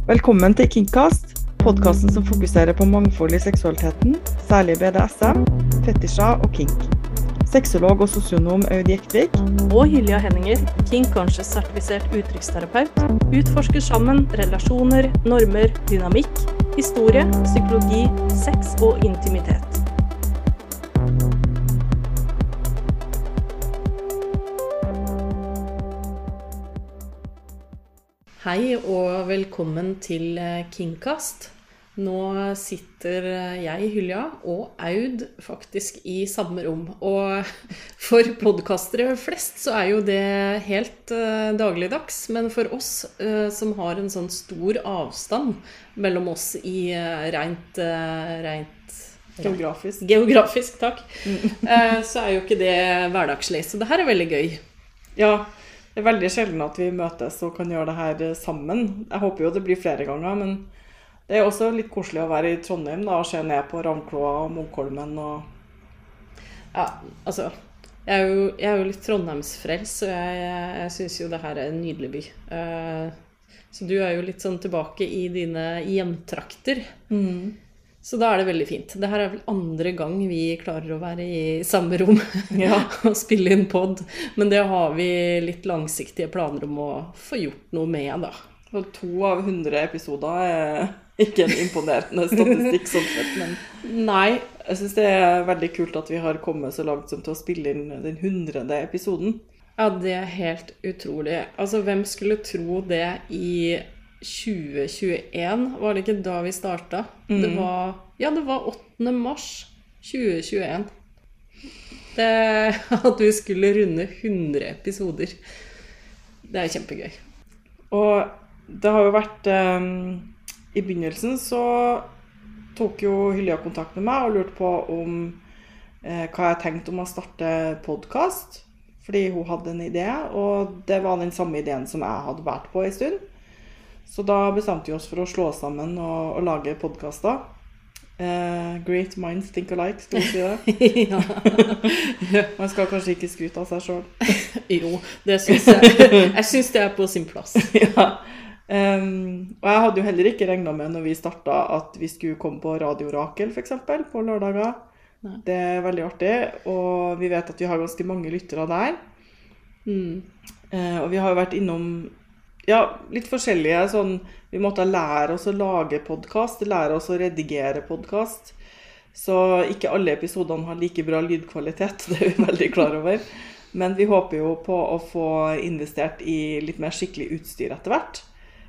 Velkommen til Kinkcast, podcasten som fokuserer på mangfold i seksualiteten, særlig BDSM, fetisjer og kink. Sexolog og sosionom Aud Jektvik og Hylja Henninger, kink-conscious-sertifisert uttrykksterapeut, utforsker sammen relasjoner, normer, dynamikk, historie, psykologi, sex og intimitet. Hei og velkommen til Kinkcast. Nå sitter jeg, Hylja, og Aud faktisk i samme rom. Og for podcastere flest så jo det helt dagligdags, men for oss som har en sånn stor avstand mellom oss i rent geografisk, takk, så jo ikke det hverdagslig. Så det her veldig gøy. Ja, det veldig sjelden at vi møtes og kan gjøre det her sammen. Jeg håper jo det blir flere ganger, men det også litt koselig å være i Trondheim da, og se ned på Ravnkloa og Munkholmen. Og... Ja, altså, jeg jo litt Trondheimsfrels, så jeg synes jo det her en nydelig by. Så du jo litt sånn tilbake i dine hjemtrakter. Så da det veldig fint. Det her vel andre gang vi klarer å være i samme rom og spille inn podd. Men det har vi litt langsiktige planer om å få gjort noe med da. Og 2 av 100 episoder ikke en imponerende statistikk sånn sett, men nei. Jeg synes det veldig kult at vi har kommet så langt som til å spille inn den 100. episoden. Ja, det helt utrolig. Altså, hvem skulle tro det i 2021, var det ikke da vi startet? Det var 8. mars 2021. At vi skulle runde 100 episoder. Det kjempegøy. Og det har jo vært i begynnelsen så tok jo Hylja kontakt med meg og lurte på om hva jeg tenkte om å starte podcast, fordi hun hadde en idé, og det var den samme ideen som jeg hadde vært på en stund. Så da bestemte vi oss for å slå sammen og lage podcaster. Great minds think alike, skal vi si det? Ja. Man skal kanskje ikke skryte av seg selv. Jo, det synes jeg. Jeg synes det på sin plass. Ja. Og jeg hadde jo heller ikke regnet med når vi startet at vi skulle komme på Radio Rakel, for eksempel, på lørdager. Nei. Det veldig artig, og vi vet at vi har ganske mange lyttere der. Og vi har jo vært innom litt forskjellige, sånn, vi måtte lære oss å lage podcast, lære oss å redigere podcast, så ikke alle episodene har like bra lydkvalitet, det vi veldig klar over, men vi håper jo på å få investert i litt mer skikkelig utstyr etter hvert.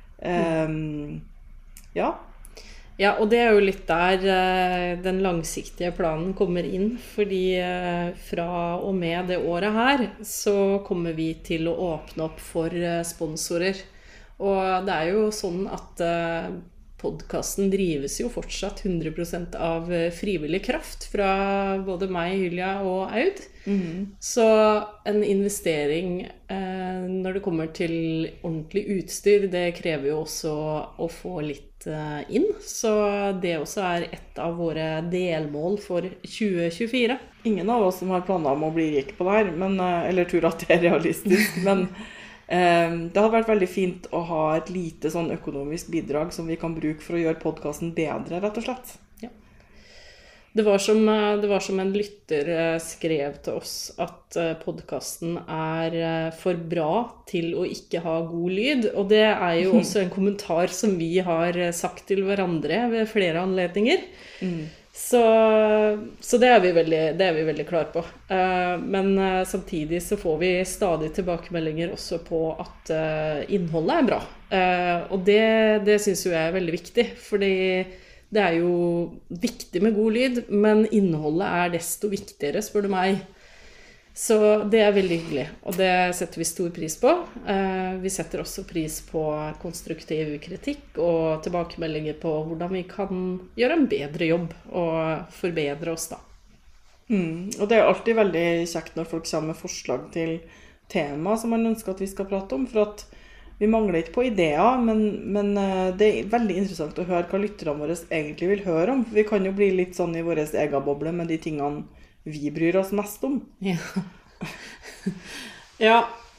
Ja, og det jo litt der den langsiktige planen kommer inn, fordi fra og med det året her, så kommer vi til å åpne opp for sponsorer. Og det jo sånn at podcasten drives jo fortsatt 100% av frivillig kraft fra både meg, Hylja og Aud. Så en investering når det kommer til ordentlig utstyr, det krever jo også å få litt inn. Så det også et av våre delmål for 2024. Ingen av oss som har planer om å bli rik på det her, eller tror at det realistisk, men det hadde vært veldig fint å ha et lite sånn økonomisk bidrag som vi kan bruke for å gjøre podcasten bedre, rett og slett. Ja. Det var som en lytter skrev til oss at podcasten for bra til å ikke ha god lyd, og det jo også en kommentar som vi har sagt til hverandre ved flere anledninger. Så det vi veldig klar på. Men samtidig så får vi stadig tilbakemeldinger også på at innholdet bra. Og det synes jo jeg veldig viktig, fordi det jo viktig med god lyd, men innholdet desto viktigere, spør du meg. Så det veldig hyggelig, og det setter vi stor pris på. Vi setter også pris på konstruktiv kritikk og tilbakemeldinger på hvordan vi kan gjøre en bedre jobb og forbedre oss da. Og det alltid veldig kjekt når folk kommer med forslag til tema som man ønsker at vi skal prate om, for at vi mangler ikke på ideer, men det veldig interessant å høre hva lytterne våre egentlig vil høre om. For vi kan jo bli litt sånn i vår egen boble med de tingene vi bryr oss mest om. Ja,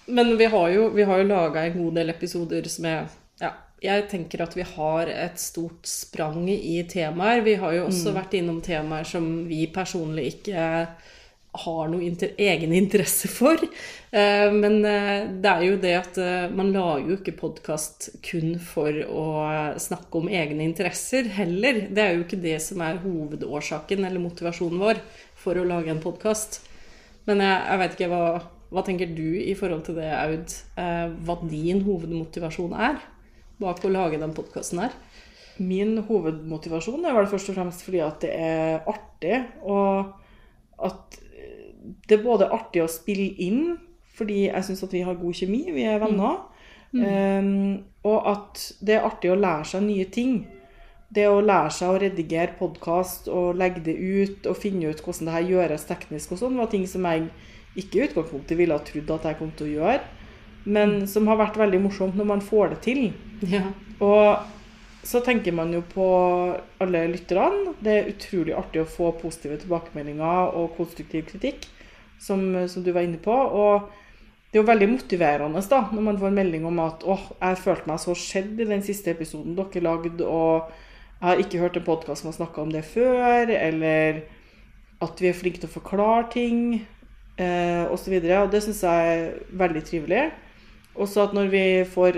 Men vi har jo laget en god del episoder som jeg tenker at vi har et stort sprang i temaer. Vi har jo også vært innom temaer som vi personlig ikke har noe egen interesse for. Men det jo det at man lager jo ikke podcast kun for å snakke om egne interesser heller. Det jo ikke det som hovedårsaken eller motivasjonen vår for å lage en podcast. Men jeg vet ikke, hva tenker du i forhold til det, Aud? Hva din hovedmotivasjon bak å lage den podcasten her? Min hovedmotivasjon vel først og fremst fordi at det artig, og at det både artig å spille inn, fordi jeg synes at vi har god kjemi, vi venner, og at det artig å lære seg nye ting. Det å lære seg å redigere podcast og legge det ut og finne ut hvordan det her gjøres teknisk og sånn, var ting som jeg ikke i utgangspunktet ville ha trodd at jeg kom til å gjøre, men som har vært veldig morsomt når man får det til. Ja. Og så tenker man jo på alle lytterne. Det utrolig artig å få positive tilbakemeldinger og konstruktiv kritikk, som du var inne på. Og det jo veldig motiverende da, når man får en melding om at jeg følte meg så skjedd i den siste episoden dere lagde, og jeg har ikke hørt en podcast som har snakket om det før, eller at vi flinke til å forklare ting, og så videre. Og det synes jeg veldig trivelig. Også at når vi får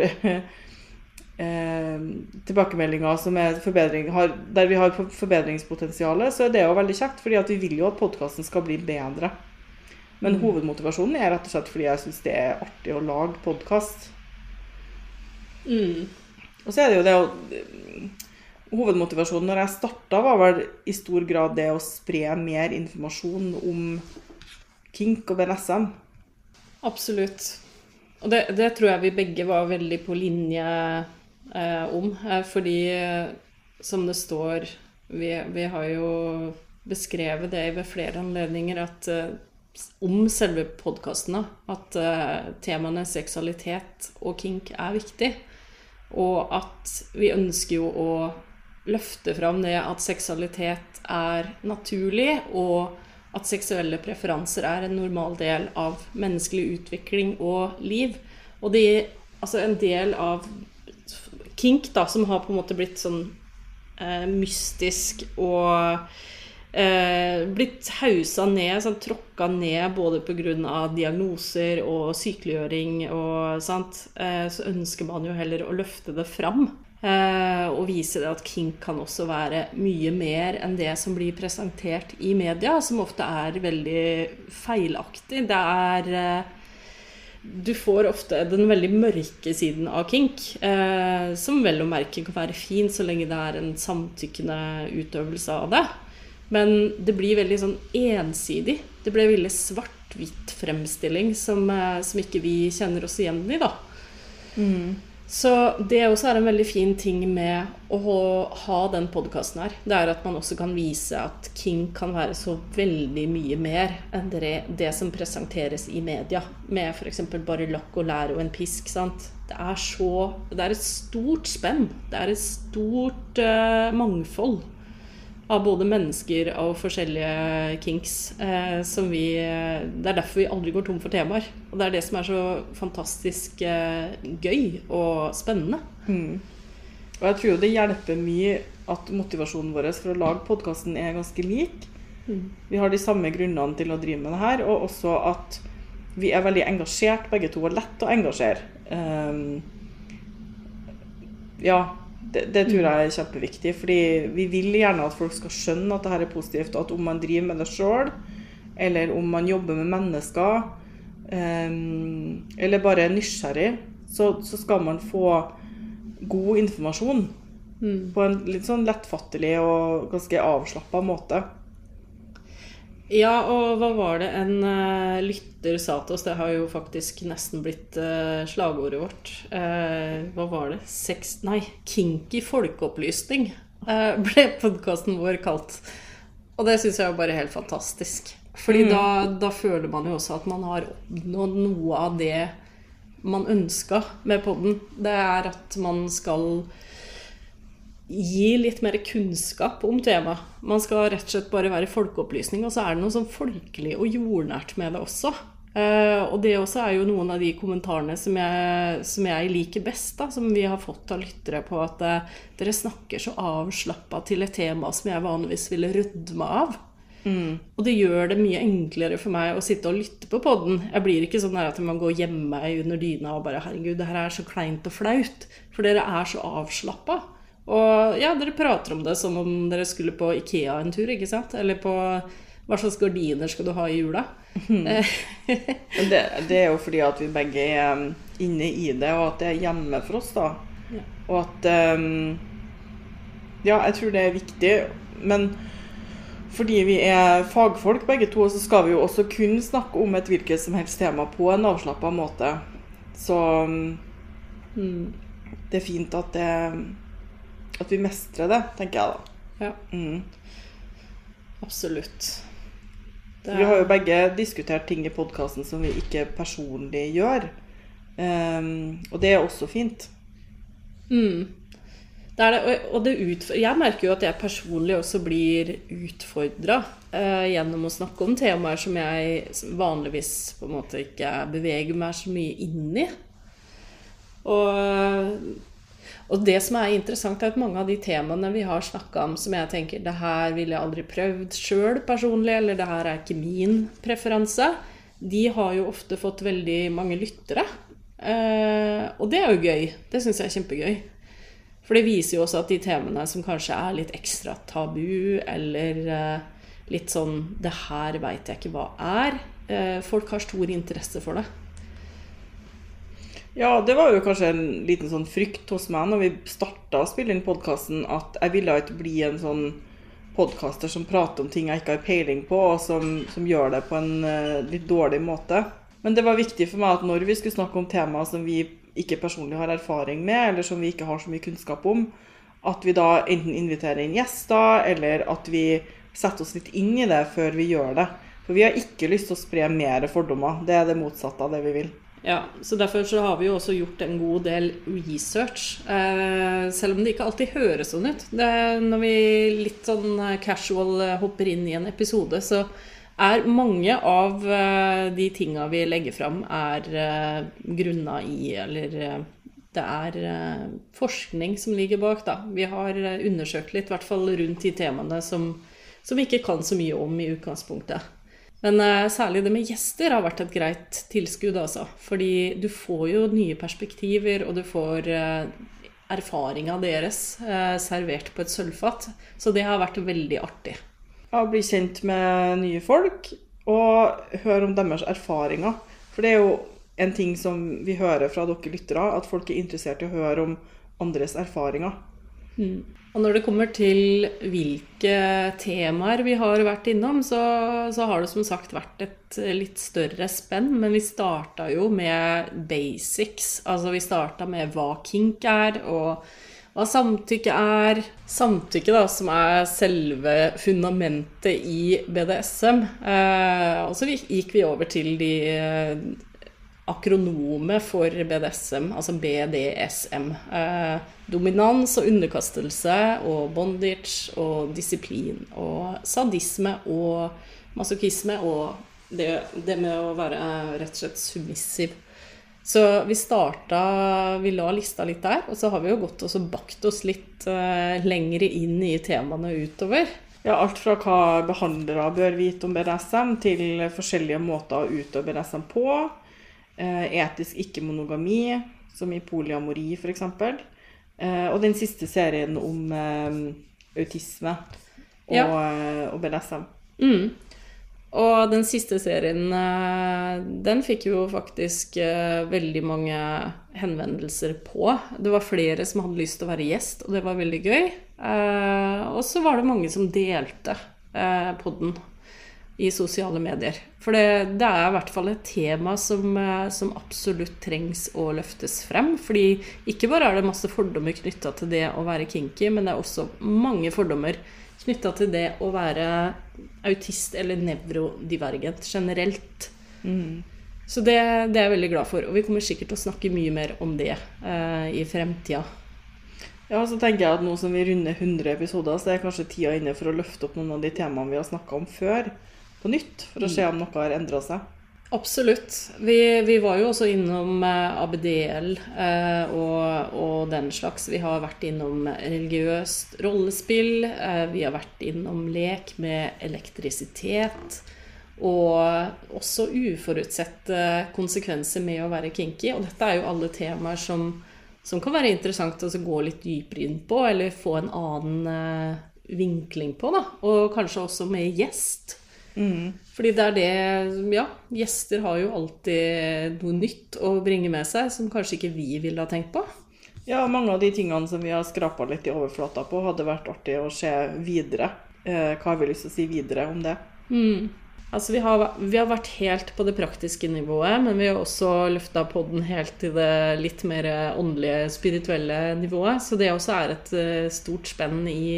tilbakemeldinger som forbedring, der vi har forbedringspotensiale, så det jo veldig kjekt, fordi at vi vil jo at podcasten skal bli bedre. Men hovedmotivasjonen rett og slett fordi jeg synes det artig å lage podcast. Og så det jo det hovedmotivasjonen når jeg startet var vel i stor grad det å spre mer informasjon om kink og BDSM. Absolutt. Og det tror jeg vi begge var veldig på linje om, fordi som det står, vi har jo beskrevet det ved flere anledninger at om selve podcastene, at temaene seksualitet og kink viktig, og at vi ønsker jo å løfte fram det at seksualitet naturlig, og at seksuelle preferanser en normal del av menneskelig utvikling og liv. Og det altså en del av kink da, som har på en måte blitt sånn mystisk og blitt hausa ned, sånn tråkka ned både på grunn av diagnoser og sykeliggjøring og sant, så ønsker man jo heller å løfte det fram og vise det at kink kan også være mye mer enn det som blir presentert i media, som ofte veldig feilaktig. Du får ofte den veldig mørke siden av kink, som vel å merke kan være fin så lenge det en samtykkende utøvelse av det. Men det blir veldig sånn ensidig. Det blir veldig svart-hvitt fremstilling som ikke vi kjenner oss igjen i da. Så det også en veldig fin ting med å ha den podcasten her. Det at man også kan vise at kink kan være så veldig mye mer enn det som presenteres i media, med for eksempel bare lakk og lær og en pisk, sant? Det et stort spenn. Det et stort mangfold av både mennesker og forskjellige kinks som det derfor vi aldri går tom for temaer, og det det som så fantastisk gøy og spennende. Og jeg tror jo det hjelper mye at motivasjonen vår for å lage podcasten ganske lik. Vi har de samme grunnene til å drive med det her, og også at vi veldig engasjert begge to, og lett å engasjere. Det tror jeg kjempeviktig, fordi vi vil gjerne at folk skal skjønne at dette positivt, og at om man driver med det selv, eller om man jobber med mennesker, eller bare nysgjerrig, så skal man få god informasjon på en litt sånn lettfattelig og ganske avslappet måte. Ja, og hva var det en lytter sa til oss? Det har jo faktisk nesten blitt slagordet vårt. Hva var det? Kinky folkeopplysning ble podcasten vår kalt. Og det synes jeg jo bare helt fantastisk. Fordi da føler man jo også at man har oppnådd noe av det man ønsket med podden. Det at man skal gi litt mer kunnskap om temaet. Man skal rett og slett bare være folkeopplysning, og så det noe sånn folkelig og jordnært med det også. Og det også jo noen av de kommentarene som jeg liker best, da, som vi har fått av lyttere på, at dere snakker så avslappet til et tema som jeg vanligvis ville rødme av. Og det gjør det mye enklere for meg å sitte og lytte på podden. Jeg blir ikke sånn at man går hjemme under dyna og bare, herregud, det her så kleint og flaut, for dere så avslappet. Og ja, dere prater om det som om dere skulle på IKEA en tur, ikke sant? Eller på hva slags gardiner skal du ha i jula? Det jo fordi at vi begge inne i det, og at det hjemme for oss da. Ja. Og at, ja, jeg tror det viktig, men fordi vi fagfolk begge to, så skal vi jo også kun snakke om et hvilket som helst tema på en avslappet måte. Så det fint at vi mestrer det, tenker jeg da. Ja. Absolutt. Vi har jo begge diskutert ting i podcasten som vi ikke personlig gjør. Og det også fint. Det det, og jeg merker jo at jeg personlig også blir utfordret gjennom å snakke om temaer som jeg vanligvis på en måte ikke beveger meg så mye inn i. Og det som interessant at mange av de temaene vi har snakket om, som jeg tenker, det her ville jeg aldri prøvd selv personlig, eller det her ikke min preferanse, de har jo ofte fått veldig mange lyttere. Og det jo gøy. Det synes jeg kjempegøy. For det viser jo også at de temaene som kanskje litt ekstra tabu, eller litt sånn, det her vet jeg ikke hva folk har stor interesse for det. Ja, det var jo kanskje en liten sånn frykt hos meg når vi startet å spille inn podcasten, at jeg ville ikke bli en sånn podcaster som prater om ting jeg ikke har peiling på, og som gjør det på en litt dårlig måte. Men det var viktig for meg at når vi skulle snakke om temaer som vi ikke personlig har erfaring med, eller som vi ikke har så mye kunnskap om, at vi da enten inviterer inn gjester, eller at vi setter oss litt inn i det før vi gjør det. For vi har ikke lyst til å spre mer fordommer. Det det motsatte av det vi vil. Ja, så derfor så har vi jo også gjort en god del research, selv om det ikke alltid høres sånn ut. Når vi litt sånn casual hopper inn i en episode, så mange av de tingene vi legger frem grunnet i, eller det forskning som ligger bak da. Vi har undersøkt litt, i hvert fall rundt de temaene som vi ikke kan så mye om i utgangspunktet. Men særlig det med gjester har vært et greit tilskudd altså, fordi du får jo nye perspektiver, og du får erfaringen deres servert på et sølvfat, så det har vært veldig artig. Ja, bli kjent med nye folk, og høre om deres erfaringer, for det jo en ting som vi hører fra dere lyttere, at folk interessert i å høre om andres erfaringer. Og når det kommer til hvilke temaer vi har vært innom, så har det som sagt vært et litt større spenn, men vi startet jo med basics, altså vi startet med hva kink og hva samtykke samtykke da, som selve fundamentet i BDSM, og så gikk vi over til de akronome for BDSM, altså BDSM, dominans og underkastelse, og bondage, og disiplin, og sadisme, og masochisme, og det med å være rett og slett submissiv. Så vi la lista litt der, og så har vi jo gått og bakt oss litt lengre inn i temaene utover. Ja, alt fra hva behandlere bør vite om BDSM, til forskjellige måter å utøve BDSM på, etisk ikke-monogami, som i polyamori for eksempel, og den siste serien om autisme og BDSM. Og den siste serien, den fikk jo faktisk veldig mange henvendelser på. Det var flere som hadde lyst til å være gjest, og det var veldig gøy. Og så var det mange som delte podden i sosiale medier. For det i hvert fall et tema som absolutt trengs å løftes frem, fordi ikke bare det masse fordommer knyttet til det å være kinky, men det også mange fordommer knyttet til det å være autist eller nevrodivergent generelt. Så det jeg veldig glad for, og vi kommer sikkert til å snakke mye mer om det i fremtiden. Ja, så tenker jeg at nå som vi runder 100 episoder, så kanskje tida inne for å løfte opp noen av de temaene vi har snakket om før, på nytt, for å se om noe har endret seg. Absolutt. Vi var jo også innom ABDL og den slags. Vi har vært innom religiøst rollespill, vi har vært innom lek med elektrisitet, og også uforutsette konsekvenser med å være kinky. Og dette er jo alle temaer som kan være interessant å gå litt dypere inn på, eller få en annen vinkling på, da. Og kanskje også med gjest. Fordi det er det, ja, gjester har jo alltid noe nytt å bringe med seg som kanskje ikke vi ville ha tenkt på. Ja, mange av de tingene som vi har skrapet litt i overflata på hadde vært artig å se videre. Hva har vi lyst til å si videre om det? Altså vi har vært helt på det praktiske nivået, men vi har også løftet podden helt til det litt mer åndelige, spirituelle nivået. Så det også er et stort spenn i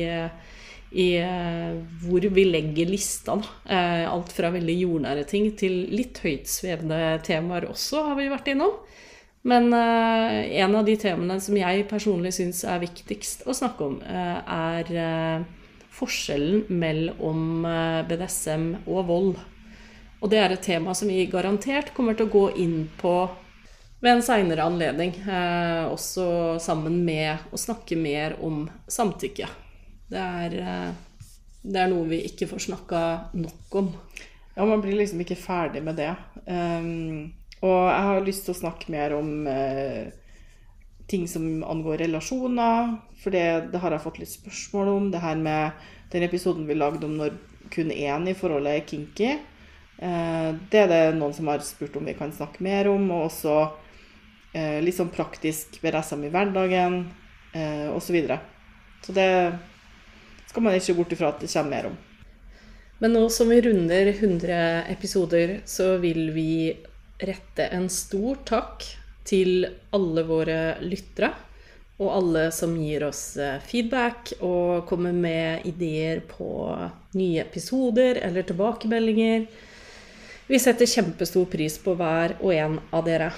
hvor vi legger lista, da. Alt fra veldig jordnære ting til litt høytsvevende temaer også har vi vært innom. Men en av de temaene som jeg personlig synes er viktigst å snakke om er forskjellen mellom BDSM og vold. Og det er et tema som vi garantert kommer til å gå inn på ved en senere anledning, også sammen med å snakke mer om samtykke. Det er noe vi ikke får snakket nok om. Ja, man blir liksom ikke ferdig med det. Og jeg har lyst til å snakke mer om ting som angår relasjoner, for det har jeg fått litt spørsmål om. Det her med den episoden vi lagde om når kun én i forholdet er kinky. Det er det noen som har spurt om vi kan snakke mer om, og også litt sånn praktisk BDSM i hverdagen, og så videre. Så det skal man ikke bort ifra at det kommer mer om. Men nå som vi runder 100 episoder, så vil vi rette en stor takk til alle våre lyttere, og alle som gir oss feedback og kommer med ideer på nye episoder eller tilbakemeldinger. Vi setter kjempestor pris på hver og en av dere.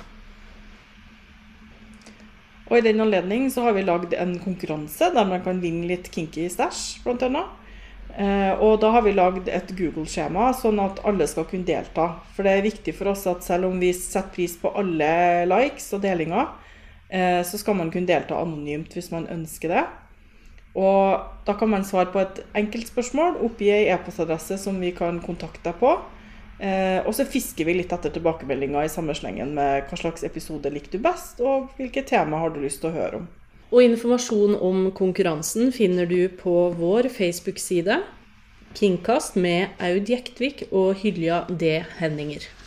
Og i den anledning så har vi lagd en konkurranse der man kan vinne litt kinky stash, blant annet. Og da har vi lagd et Google-skjema, sånn at alle skal kunne delta. For det er viktig for oss at selv om vi setter pris på alle likes og delinger, så skal man kunne delta anonymt hvis man ønsker det. Og da kan man svare på et enkelt spørsmål, oppgi en e-postadresse som vi kan kontakte deg på. Og så fisker vi litt etter tilbakemeldinger i samme slengen med hva slags episode likte du best, og hvilke tema har du lyst til å høre om. Og informasjon om konkurransen finner du på vår Facebook-side, Kingcast med Aud Jektvik og Hylja D. Henninger.